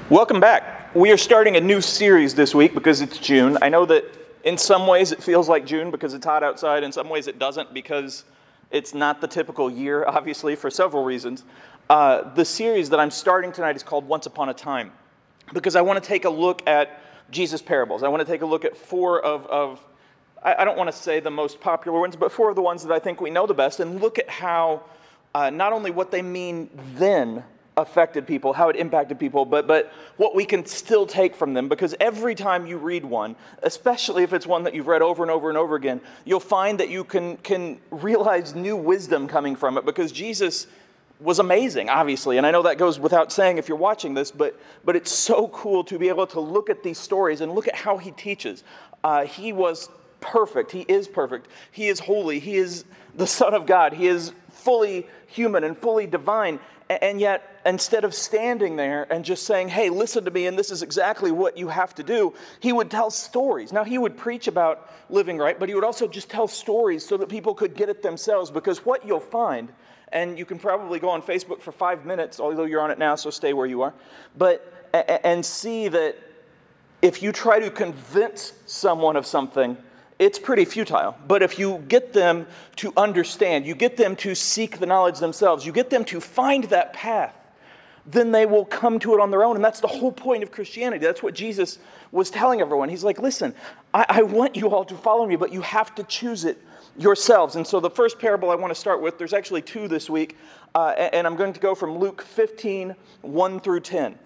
Welcome back. We are starting a new series this week because it's June. I know that in some ways it feels like June because it's hot outside. In some ways it doesn't because it's not the typical year, obviously, for several reasons. The series that I'm starting tonight is called Once Upon a Time because I want to take a look at Jesus' parables. I want to take a look at four of I don't want to say the most popular ones, but four of the ones that I think we know the best, and look at how not only what they mean then affected people, how it impacted people, but what we can still take from them. Because every time you read one, especially if it's one that you've read over and over and over again, you'll find that you can realize new wisdom coming from it, because Jesus was amazing, obviously. And I know that goes without saying if you're watching this, but it's so cool to be able to look at these stories and look at how he teaches. He was perfect. He is perfect. He is holy. He is the Son of God. He is fully human and fully divine. And yet, instead of standing there and just saying, hey, listen to me, and this is exactly what you have to do, he would tell stories. Now, he would preach about living right, but he would also just tell stories so that people could get it themselves. Because what you'll find, and you can probably go on Facebook for 5 minutes, although you're on it now, so stay where you are, and see that if you try to convince someone of something, it's pretty futile. But if you get them to understand, you get them to seek the knowledge themselves, you get them to find that path, then they will come to it on their own. And that's the whole point of Christianity. That's what Jesus was telling everyone. He's like, listen, I want you all to follow me, but you have to choose it yourselves. And so the first parable I want to start with, there's actually two this week, and I'm going to go from Luke 15, 1 through 10.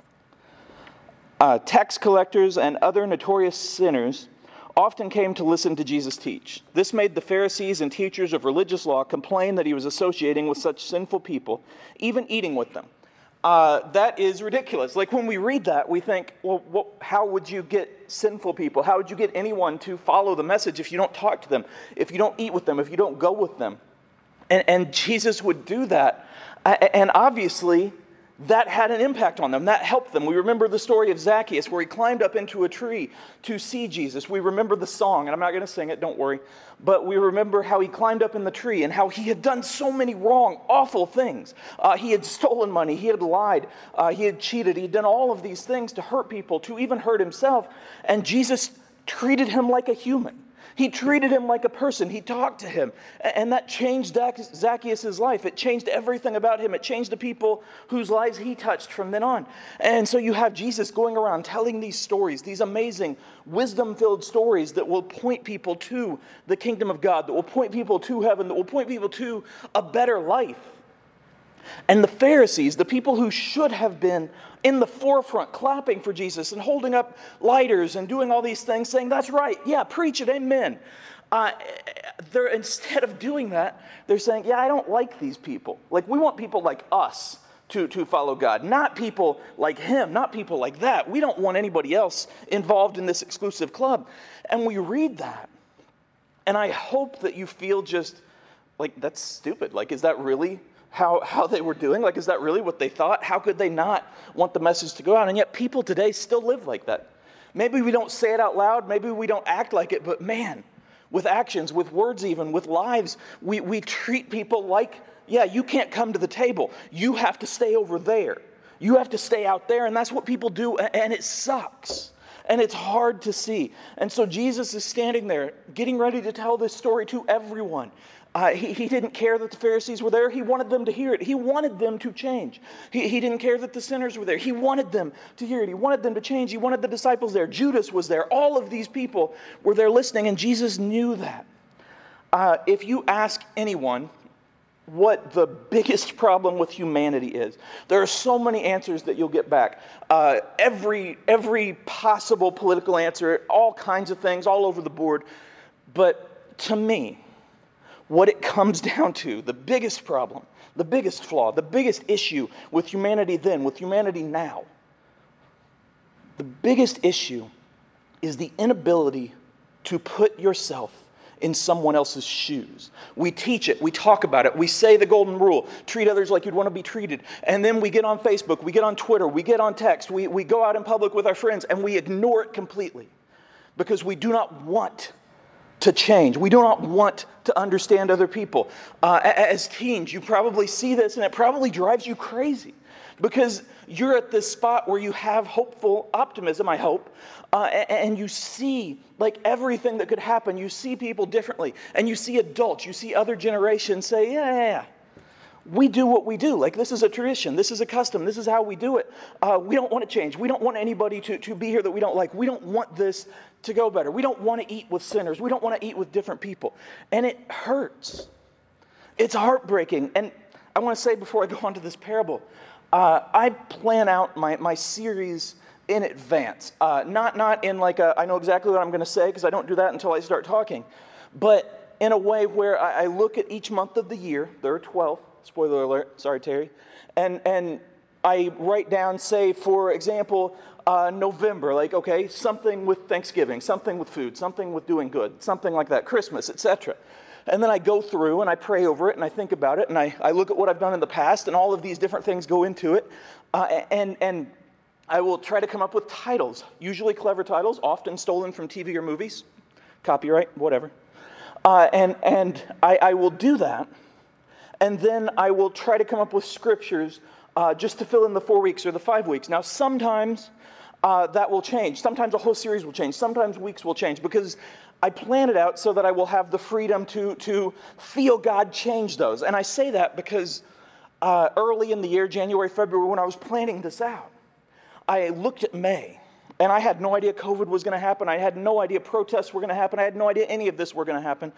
Tax collectors and other notorious sinners often came to listen to Jesus teach. This made the Pharisees and teachers of religious law complain that he was associating with such sinful people, even eating with them. That is ridiculous. Like when we read that, we think, well, how would you get sinful people? How would you get anyone to follow the message if you don't talk to them, if you don't eat with them, if you don't go with them? And Jesus would do that. And obviously, that had an impact on them. That helped them. We remember the story of Zacchaeus where he climbed up into a tree to see Jesus. We remember the song, and I'm not going to sing it, don't worry. But we remember how he climbed up in the tree and how he had done so many wrong, awful things. He had stolen money. He had lied. He had cheated. He had done all of these things to hurt people, to even hurt himself. And Jesus treated him like a human. He treated him like a person. He talked to him. And that changed Zacchaeus' life. It changed everything about him. It changed the people whose lives he touched from then on. And so you have Jesus going around telling these stories, these amazing wisdom-filled stories that will point people to the kingdom of God, that will point people to heaven, that will point people to a better life. And the Pharisees, the people who should have been in the forefront clapping for Jesus and holding up lighters and doing all these things, saying, that's right, yeah, preach it, amen. Instead of doing that, they're saying, yeah, I don't like these people. Like, we want people like us to follow God, not people like him, not people like that. We don't want anybody else involved in this exclusive club. And we read that, and I hope that you feel just like, that's stupid. Like, is that really how they were doing? Like, is that really what they thought? How could they not want the message to go out? And yet people today still live like that. Maybe we don't say it out loud. Maybe we don't act like it. But man, with actions, with words even, with lives, we treat people like, yeah, you can't come to the table. You have to stay over there. You have to stay out there. And that's what people do. And it sucks. And it's hard to see. And so Jesus is standing there getting ready to tell this story to everyone. He didn't care that the Pharisees were there. He wanted them to hear it. He wanted them to change. He didn't care that the sinners were there. He wanted them to hear it. He wanted them to change. He wanted the disciples there. Judas was there. All of these people were there listening, and Jesus knew that. If you ask anyone what the biggest problem with humanity is, there are so many answers that you'll get back. Every possible political answer, all kinds of things, all over the board. But to me, what it comes down to, the biggest problem, the biggest flaw, the biggest issue with humanity then, with humanity now, the biggest issue is the inability to put yourself in someone else's shoes. We teach it, we talk about it, we say the golden rule, treat others like you'd want to be treated, and then we get on Facebook, we get on Twitter, we get on text, we go out in public with our friends, and we ignore it completely because we do not want to change. We do not want to understand other people. As teens, you probably see this, and it probably drives you crazy. because you're at this spot where you have hopeful optimism, I hope, and you see like everything that could happen. You see people differently, and you see adults, you see other generations say, yeah. We do what we do. Like, this is a tradition. This is a custom. This is how we do it. We don't want to change. We don't want anybody to be here that we don't like. We don't want this to go better. We don't want to eat with sinners. We don't want to eat with different people. And it hurts. It's heartbreaking. And I want to say before I go on to this parable, I plan out my series in advance. Not in like I know exactly what I'm going to say, because I don't do that until I start talking. But in a way where I look at each month of the year. There are 12. Spoiler alert. Sorry, Terry. And I write down, say, for example, November, like, okay, something with Thanksgiving, something with food, something with doing good, something like that, Christmas, etc. And then I go through and I pray over it and I think about it and I look at what I've done in the past, and all of these different things go into it. And I will try to come up with titles, usually clever titles, often stolen from TV or movies, copyright, whatever. And I will do that. And then I will try to come up with scriptures just to fill in the 4 weeks or the 5 weeks. Now, sometimes that will change. Sometimes a whole series will change. Sometimes weeks will change, because I plan it out so that I will have the freedom to feel God change those. And I say that because early in the year, January, February, when I was planning this out, I looked at May. And I had no idea COVID was going to happen. I had no idea protests were going to happen. I had no idea any of this were going to happen.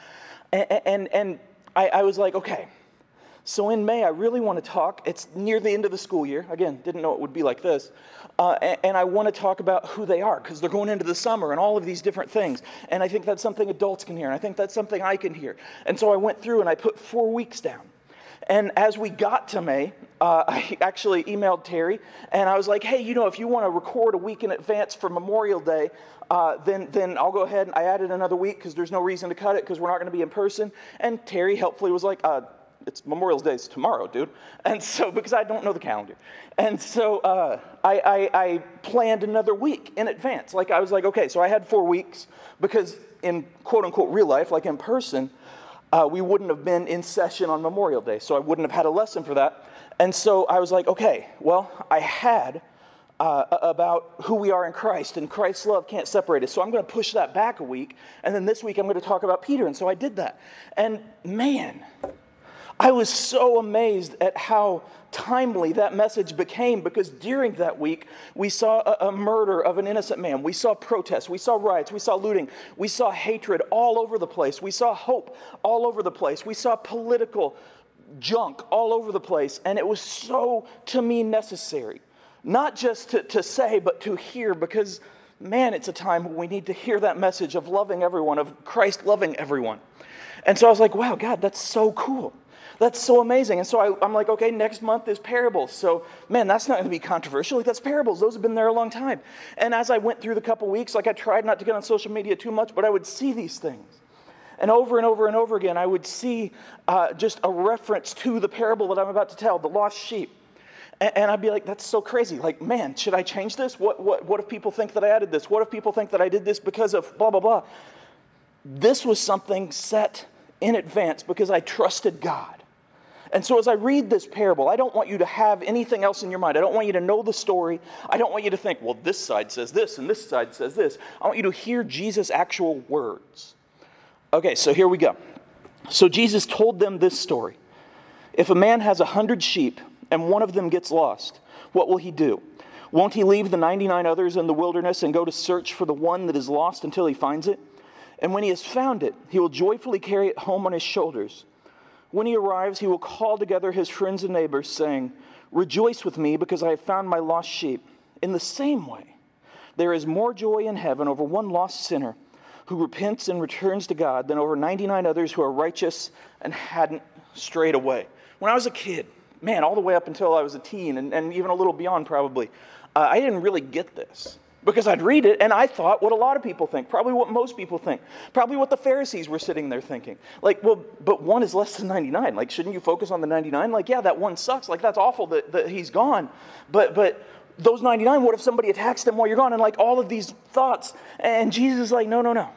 And I was like, okay. So in May, I really want to talk. It's near the end of the school year. Again, didn't know it would be like this. And I want to talk about who they are, because they're going into the summer and all of these different things. And I think that's something adults can hear. And I think that's something I can hear. And so I went through and I put 4 weeks down. And as we got to May, I actually emailed Terry. And I was like, hey, if you want to record a week in advance for Memorial Day, then I'll go ahead. And I added another week because there's no reason to cut it, because we're not going to be in person. And Terry helpfully was like, it's Memorial Day's tomorrow, dude. And so, because I don't know the calendar. And so I planned another week in advance. Like, I was like, okay, so I had 4 weeks, because in quote unquote real life, like in person, we wouldn't have been in session on Memorial Day. So I wouldn't have had a lesson for that. And so I was like, okay, well, I had about who we are in Christ, and Christ's love can't separate us. So I'm going to push that back a week. And then this week I'm going to talk about Peter. And so I did that. And man, I was so amazed at how timely that message became, because during that week, we saw a murder of an innocent man. We saw protests. We saw riots. We saw looting. We saw hatred all over the place. We saw hope all over the place. We saw political junk all over the place. And it was so, to me, necessary. Not just to say, but to hear, because, man, it's a time when we need to hear that message of loving everyone, of Christ loving everyone. And so I was like, wow, God, that's so cool. That's so amazing. And so I'm like, okay, next month is parables. So, man, that's not going to be controversial. Like, that's parables. Those have been there a long time. And as I went through the couple weeks, like, I tried not to get on social media too much, but I would see these things. And over and over and over again, I would see just a reference to the parable that I'm about to tell, the lost sheep. And I'd be like, that's so crazy. Like, man, should I change this? What if people think that I added this? What if people think that I did this because of blah, blah, blah? This was something set in advance because I trusted God. And so as I read this parable, I don't want you to have anything else in your mind. I don't want you to know the story. I don't want you to think, well, this side says this and this side says this. I want you to hear Jesus' actual words. Okay, so here we go. So Jesus told them this story. If a man has 100 sheep and one of them gets lost, what will he do? Won't he leave the 99 others in the wilderness and go to search for the one that is lost until he finds it? And when he has found it, he will joyfully carry it home on his shoulders. When he arrives, he will call together his friends and neighbors, saying, "Rejoice with me, because I have found my lost sheep." In the same way, there is more joy in heaven over one lost sinner who repents and returns to God than over 99 others who are righteous and hadn't strayed away. When I was a kid, man, all the way up until I was a teen, and even a little beyond probably, I didn't really get this. Because I'd read it, and I thought what a lot of people think, probably what most people think, probably what the Pharisees were sitting there thinking. Like, well, but one is less than 99. Like, shouldn't you focus on the 99? Like, yeah, that one sucks. Like, that's awful that he's gone. But those 99, what if somebody attacks them while you're gone? And like all of these thoughts. And Jesus is like, no.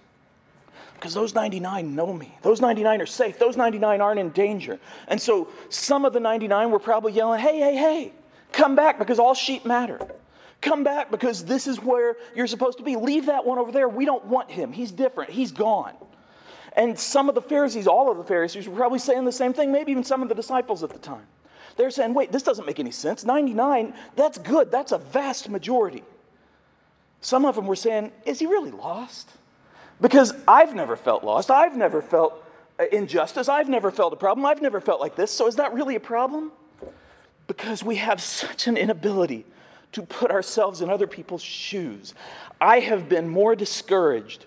Because those 99 know me. Those 99 are safe. Those 99 aren't in danger. And so some of the 99 were probably yelling, hey, Come back because all sheep matter. Come back because this is where you're supposed to be. Leave that one over there. We don't want him. He's different. He's gone. And some of the Pharisees, all of the Pharisees, were probably saying the same thing, maybe even some of the disciples at the time. They're saying, wait, this doesn't make any sense. 99, that's good. That's a vast majority. Some of them were saying, is he really lost? Because I've never felt lost. I've never felt injustice. I've never felt a problem. I've never felt like this. So is that really a problem? Because we have such an inability to put ourselves in other people's shoes. I have been more discouraged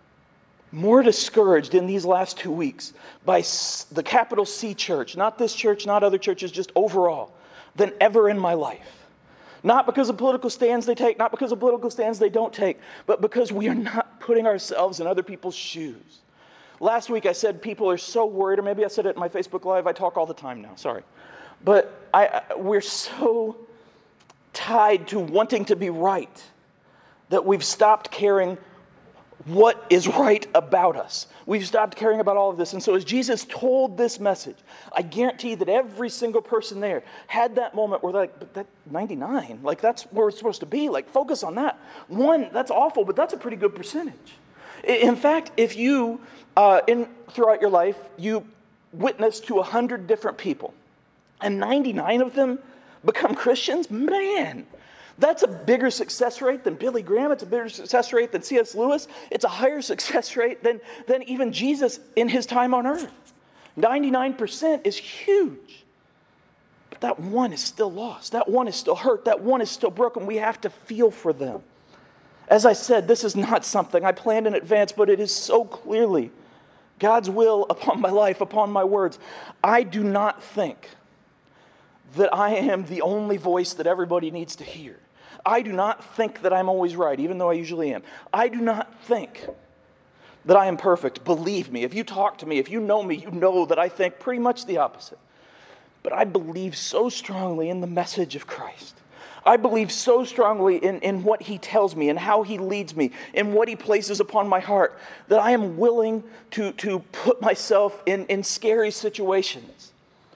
in these last 2 weeks by the capital C church, not this church, not other churches, just overall, than ever in my life. Not because of political stands they take, not because of political stands they don't take, but because we are not putting ourselves in other people's shoes. Last week I said people are so worried, or maybe I said it in my Facebook Live. I talk all the time now, sorry. But we're so tied to wanting to be right that we've stopped caring what is right about us. We've stopped caring about all of this. And so as Jesus told this message, I guarantee that every single person there had that moment where they're like, but that 99, like that's where it's supposed to be. Like focus on that. One, that's awful, but that's a pretty good percentage. In fact, if you, throughout your life, you witness to 100 different people, and 99 of them become Christians, man, that's a bigger success rate than Billy Graham. It's a bigger success rate than C.S. Lewis. It's a higher success rate than even Jesus in his time on earth. 99% is huge. But that one is still lost. That one is still hurt. That one is still broken. We have to feel for them. As I said, this is not something I planned in advance, but it is so clearly God's will upon my life, upon my words. I do not think that I am the only voice that everybody needs to hear. I do not think that I'm always right, even though I usually am. I do not think that I am perfect. Believe me, if you talk to me, if you know me, you know that I think pretty much the opposite. But I believe so strongly in the message of Christ. I believe so strongly in what he tells me and how he leads me, in what he places upon my heart, that I am willing to put myself in scary situations.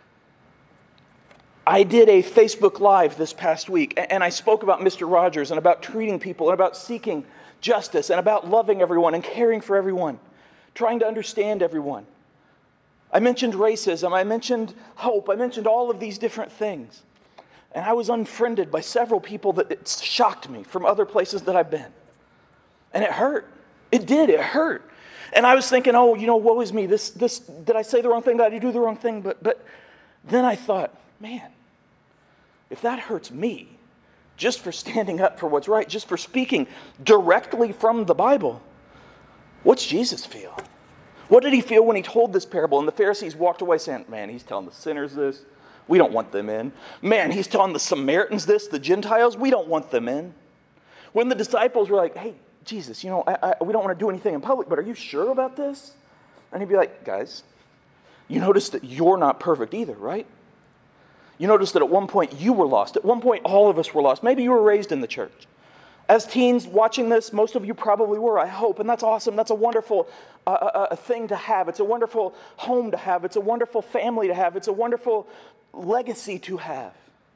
I did a Facebook Live this past week, and I spoke about Mr. Rogers and about treating people and about seeking justice and about loving everyone and caring for everyone, trying to understand everyone. I mentioned racism, I mentioned hope, I mentioned all of these different things. And I was unfriended by several people that it shocked me from other places that I've been. And it hurt. It hurt. And I was thinking, oh, woe is me. This did I say the wrong thing? Did I do the wrong thing? But then I thought, man, if that hurts me, just for standing up for what's right, just for speaking directly from the Bible, what's Jesus feel? What did he feel when he told this parable? And the Pharisees walked away saying, man, he's telling the sinners this. We don't want them in. Man, he's telling the Samaritans this, the Gentiles. We don't want them in. When the disciples were like, hey, Jesus, we don't want to do anything in public, but are you sure about this? And he'd be like, guys, you notice that you're not perfect either, right? You notice that at one point you were lost. At one point all of us were lost. Maybe you were raised in the church. As teens watching this, most of you probably were, I hope. And that's awesome. That's a wonderful thing to have. It's a wonderful home to have. It's a wonderful family to have. It's a wonderful legacy to have.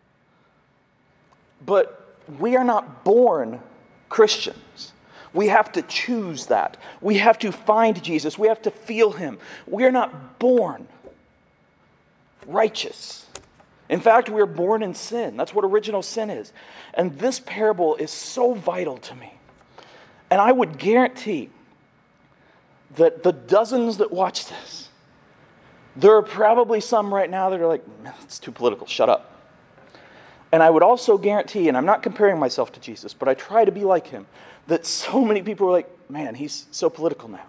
But we are not born Christians. We have to choose that. We have to find Jesus. We have to feel him. We are not born righteous. In fact, we are born in sin. That's what original sin is. And this parable is so vital to me. And I would guarantee that the dozens that watch this, there are probably some right now that are like, it's too political, shut up. And I would also guarantee, and I'm not comparing myself to Jesus, but I try to be like him, that so many people are like, man, he's so political now.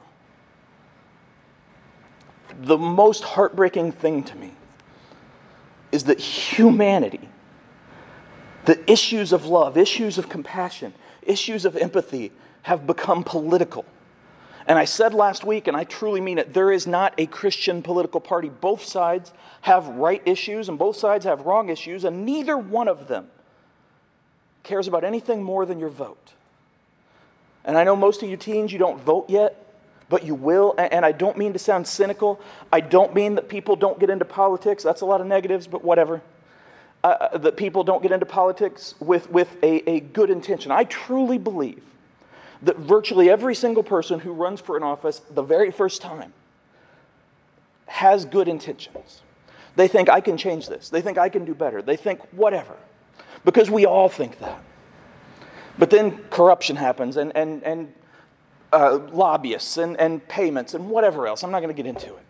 The most heartbreaking thing to me is that humanity, the issues of love, issues of compassion, issues of empathy have become political. And I said last week, and I truly mean it, there is not a Christian political party. Both sides have right issues and both sides have wrong issues, and neither one of them cares about anything more than your vote. And I know most of you teens, you don't vote yet, but you will. And I don't mean to sound cynical. I don't mean that people don't get into politics. That's a lot of negatives, but whatever. that people don't get into politics with a good intention. I truly believe that virtually every single person who runs for an office the very first time has good intentions. They think, I can change this. They think, I can do better. They think, whatever. Because we all think that. But then corruption happens, and lobbyists, and payments, and whatever else. I'm not going to get into it.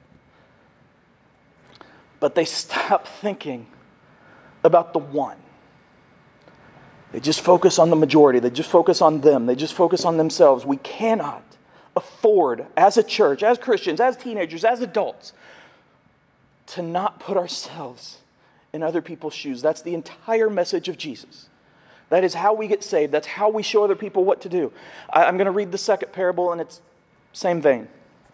But they stop thinking about the one. They just focus on the majority. They just focus on them. They just focus on themselves. We cannot afford, as a church, as Christians, as teenagers, as adults, to not put ourselves in other people's shoes. That's the entire message of Jesus. That is how we get saved. That's how we show other people what to do. I'm going to read the second parable, and it's same vein.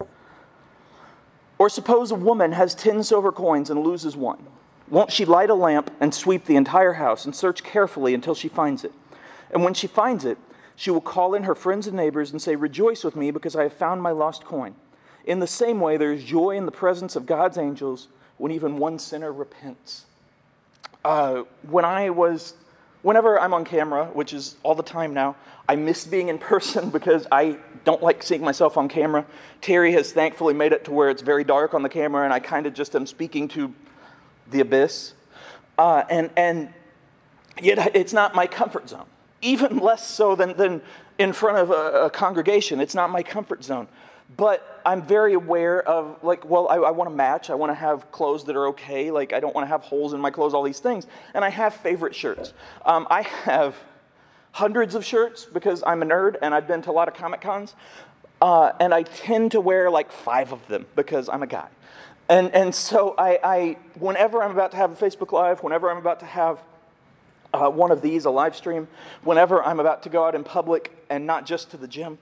Or suppose a woman has 10 silver coins and loses one. Won't she light a lamp and sweep the entire house and search carefully until she finds it? And when she finds it, she will call in her friends and neighbors and say, "Rejoice with me because I have found my lost coin." In the same way, there is joy in the presence of God's angels when even one sinner repents. Whenever I'm on camera, which is all the time now, I miss being in person because I don't like seeing myself on camera. Terry has thankfully made it to where it's very dark on the camera, and I kind of just am speaking to the abyss. And yet it's not my comfort zone. Even less so than in front of a congregation. It's not my comfort zone. But I'm very aware of, I want to match. I want to have clothes that are okay. I don't want to have holes in my clothes, all these things. And I have favorite shirts. I have hundreds of shirts because I'm a nerd and I've been to a lot of Comic Cons. And I tend to wear 5 of them because I'm a guy. And so I whenever I'm about to have a Facebook Live, whenever I'm about to have one of these, a live stream, whenever I'm about to go out in public and not just to the gym,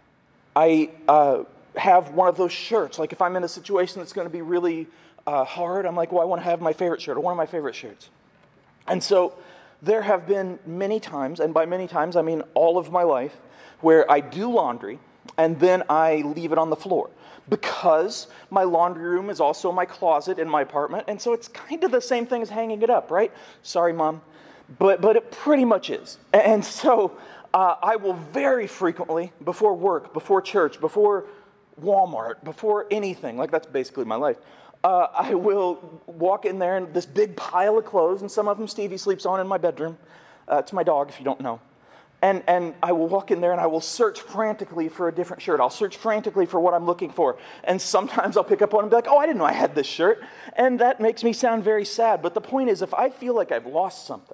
I have one of those shirts. If I'm in a situation that's going to be really hard, I'm like, well, I want to have my favorite shirt, or one of my favorite shirts. And so there have been many times, and by many times I mean all of my life, where I do laundry and then I leave it on the floor. Because my laundry room is also my closet in my apartment, and so it's kind of the same thing as hanging it up, right? Sorry, Mom. But it pretty much is. And so I will very frequently, before work, before church, before Walmart, before anything, that's basically my life, I will walk in there and this big pile of clothes, and some of them Stevie sleeps on in my bedroom. It's my dog, if you don't know. And I will walk in there and I will search frantically for a different shirt. I'll search frantically for what I'm looking for. And sometimes I'll pick up one and be like, oh, I didn't know I had this shirt. And that makes me sound very sad. But the point is, if I feel like I've lost something,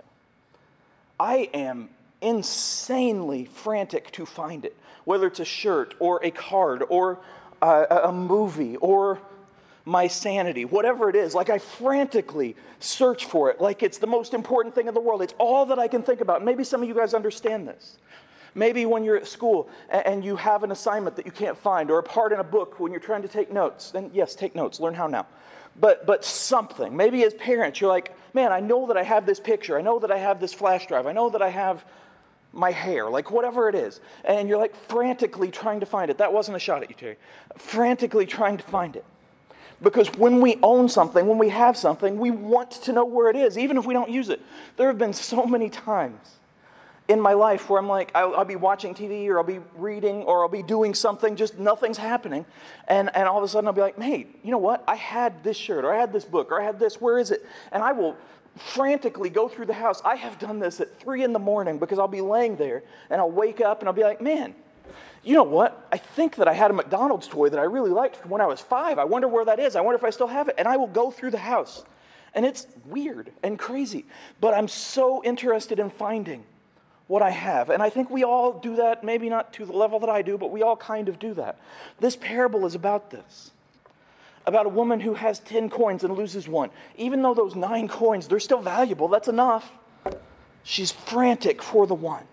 I am insanely frantic to find it. Whether it's a shirt or a card or a movie or my sanity, whatever it is, I frantically search for it like it's the most important thing in the world. It's all that I can think about. Maybe some of you guys understand this. Maybe when you're at school and you have an assignment that you can't find, or a part in a book when you're trying to take notes, then yes, take notes, learn how now. But something, maybe as parents, you're like, man, I know that I have this picture, I know that I have this flash drive, I know that I have my hair, whatever it is, and you're frantically trying to find it. That wasn't a shot at you, Terry. Frantically trying to find it. Because when we own something, when we have something, we want to know where it is, even if we don't use it. There have been so many times in my life where I'm I'll be watching TV, or I'll be reading, or I'll be doing something, just nothing's happening. And all of a sudden I'll be like, hey, you know what? I had this shirt, or I had this book, or I had this, where is it? And I will frantically go through the house. I have done this at 3 a.m. because I'll be laying there, and I'll wake up and I'll be like, man, you know what? I think that I had a McDonald's toy that I really liked from when I was 5. I wonder where that is. I wonder if I still have it. And I will go through the house. And it's weird and crazy. But I'm so interested in finding what I have. And I think we all do that, maybe not to the level that I do, but we all kind of do that. This parable is about this. About a woman who has 10 coins and loses one. Even though those 9 coins, they're still valuable. That's enough. She's frantic for the one.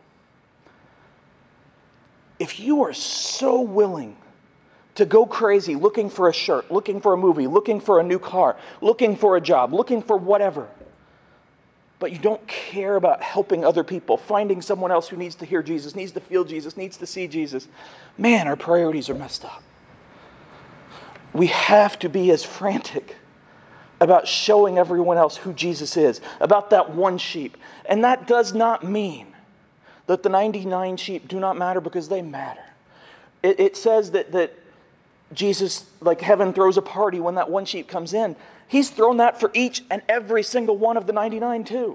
If you are so willing to go crazy looking for a shirt, looking for a movie, looking for a new car, looking for a job, looking for whatever, but you don't care about helping other people, finding someone else who needs to hear Jesus, needs to feel Jesus, needs to see Jesus, man, our priorities are messed up. We have to be as frantic about showing everyone else who Jesus is, about that one sheep. And that does not mean that the 99 sheep do not matter, because they matter. It says that Jesus, like heaven throws a party when that one sheep comes in. He's thrown that for each and every single one of the 99 too.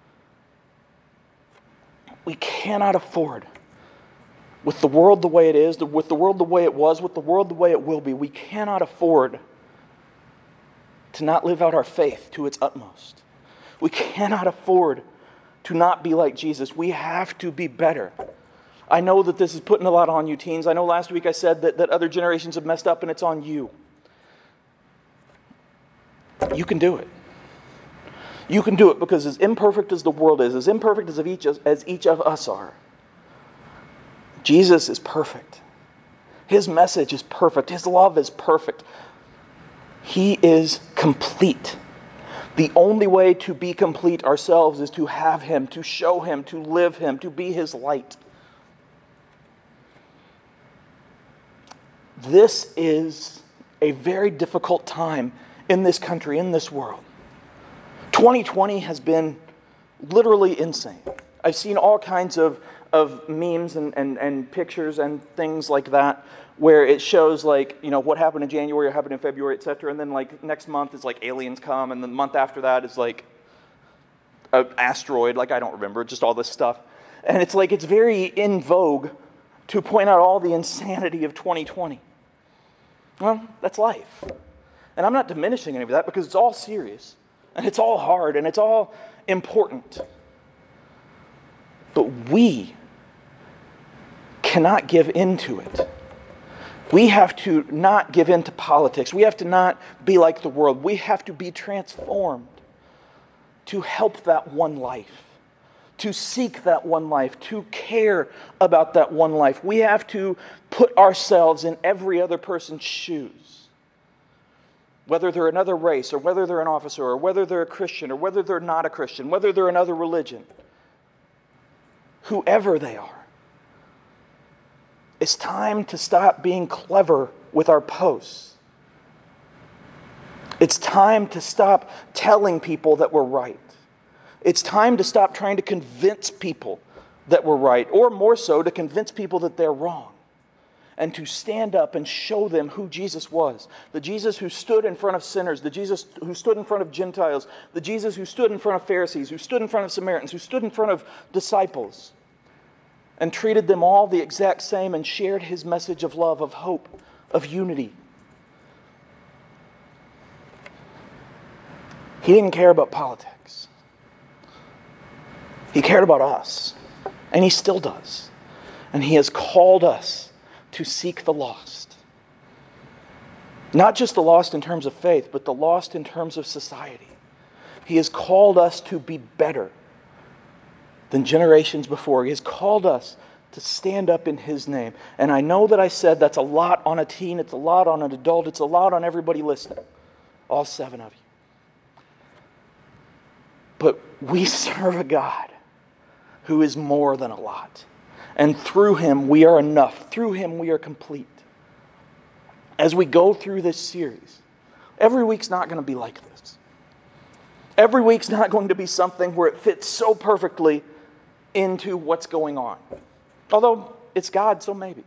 We cannot afford, with the world the way it is, with the world the way it was, with the world the way it will be, we cannot afford to not live out our faith to its utmost. We cannot afford to not be like Jesus. We have to be better. I know that this is putting a lot on you teens. I know last week I said that other generations have messed up and it's on you. You can do it. You can do it, because as imperfect as the world is, as imperfect as each of us are, Jesus is perfect. His message is perfect. His love is perfect. He is complete. The only way to be complete ourselves is to have Him, to show Him, to live Him, to be His light. This is a very difficult time in this country, in this world. 2020 has been literally insane. I've seen all kinds of memes and pictures and things like that, where it shows, like, you know, what happened in January or happened in February, etc. And then, like, next month is like aliens come, and the month after that is like an asteroid, like, I don't remember, just all this stuff. And it's like, it's very in vogue to point out all the insanity of 2020. Well, that's life. And I'm not diminishing any of that, because it's all serious, and it's all hard, and it's all important. But we cannot give into it. We have to not give in to politics. We have to not be like the world. We have to be transformed to help that one life, to seek that one life, to care about that one life. We have to put ourselves in every other person's shoes, whether they're another race, or whether they're an officer, or whether they're a Christian, or whether they're not a Christian, whether they're another religion, whoever they are. It's time to stop being clever with our posts. It's time to stop telling people that we're right. It's time to stop trying to convince people that we're right, or more so, to convince people that they're wrong, and to stand up and show them who Jesus was. The Jesus who stood in front of sinners, the Jesus who stood in front of Gentiles, the Jesus who stood in front of Pharisees, who stood in front of Samaritans, who stood in front of disciples, and treated them all the exact same, and shared His message of love, of hope, of unity. He didn't care about politics. He cared about us, and He still does. And He has called us to seek the lost. Not just the lost in terms of faith, but the lost in terms of society. He has called us to be better than generations before. He has called us to stand up in His name. And I know that I said that's a lot on a teen, it's a lot on an adult, it's a lot on everybody listening. All 7 of you. But we serve a God who is more than a lot. And through Him we are enough. Through Him we are complete. As we go through this series, every week's not going to be like this. Every week's not going to be something where it fits so perfectly into what's going on. Although it's God, so maybe.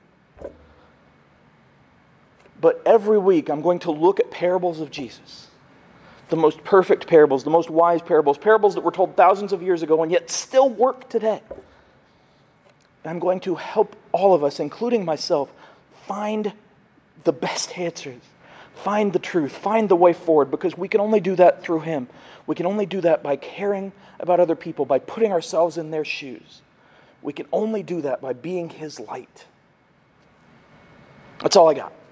But every week I'm going to look at parables of Jesus. The most perfect parables, the most wise parables, parables that were told thousands of years ago and yet still work today. I'm going to help all of us, including myself, find the best answers, find the truth, find the way forward, because we can only do that through Him. We can only do that by caring about other people, by putting ourselves in their shoes. We can only do that by being His light. That's all I got.